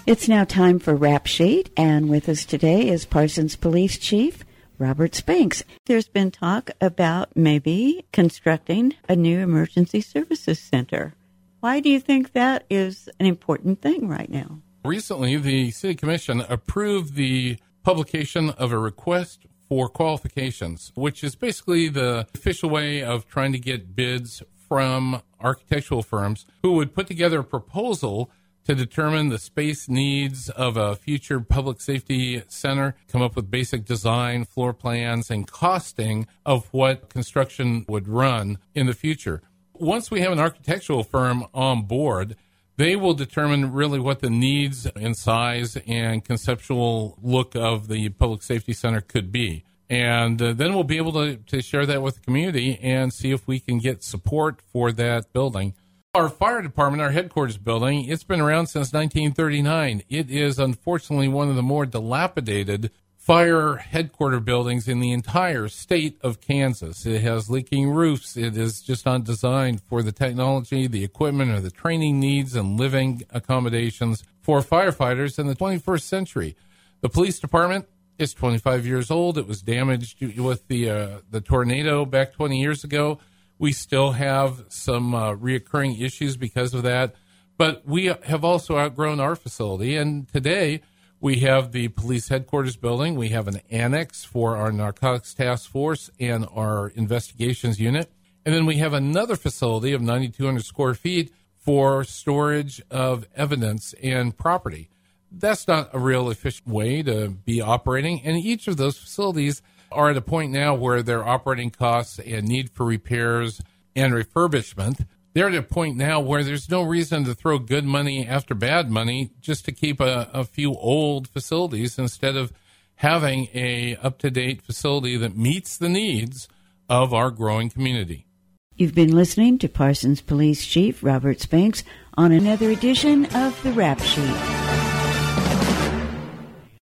It's now time for Rap Sheet, and with us today is Parsons Police Chief Robert Spanks. There's been talk about maybe constructing a new emergency services center. Why do you think that is an important thing right now? Recently, the City Commission approved the publication of a request for qualifications, which is basically the official way of trying to get bids from architectural firms who would put together a proposal to determine the space needs of a future public safety center, come up with basic design, floor plans, and costing of what construction would run in the future. Once we have an architectural firm on board, they will determine really what the needs and size and conceptual look of the public safety center could be. And then we'll be able to share that with the community and see if we can get support for that building. Our fire department, our headquarters building, it's been around since 1939. It is unfortunately one of the more dilapidated fire headquarter buildings in the entire state of Kansas. It has leaking roofs. It is just not designed for the technology, the equipment, or the training needs and living accommodations for firefighters in the 21st century. The police department is 25 years old. It was damaged with the tornado back 20 years ago. We still have some reoccurring issues because of that, but we have also outgrown our facility. And today we have the police headquarters building. We have an annex for our narcotics task force and our investigations unit. And then we have another facility of 9,200 square feet for storage of evidence and property. That's not a real efficient way to be operating. And each of those facilities are at a point now where their operating costs and need for repairs and refurbishment, they're at a point now where there's no reason to throw good money after bad money just to keep a few old facilities instead of having a up-to-date facility that meets the needs of our growing community. You've been listening to Parsons Police Chief Robert Spanks on another edition of the Rap Sheet.